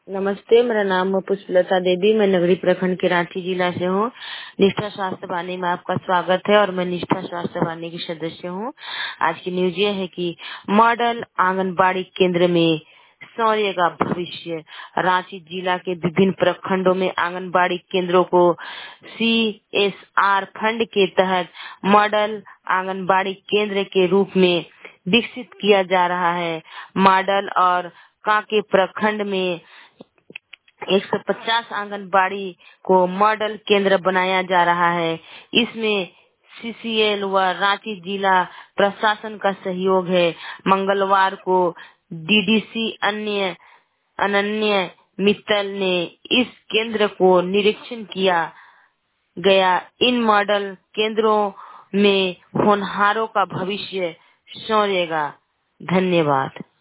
नमस्ते, मेरा नाम पुष्पलता देवी। मैं नगरी प्रखंड के रांची जिला से हूँ। निष्ठा स्वास्थ्य वाणी में आपका स्वागत है और मैं निष्ठा स्वास्थ्य वाणी की सदस्य हूँ। आज की न्यूज ये है कि मॉडल आंगनबाड़ी केंद्र में शौर्य का भविष्य। रांची जिला के विभिन्न प्रखंडों में आंगनबाड़ी केंद्रों को CSR फंड के तहत मॉडल आंगनबाड़ी केंद्र के रूप में विकसित किया जा रहा है। मॉडल और कांके प्रखंड में 150 आंगनबाड़ी को मॉडल केंद्र बनाया जा रहा है। इसमें CCL व रांची जिला प्रशासन का सहयोग है। मंगलवार को DDC अनन्य मित्तल ने इस केंद्र को निरीक्षण किया गया। इन मॉडल केंद्रों में होनहारों का भविष्य संवरेगा। धन्यवाद।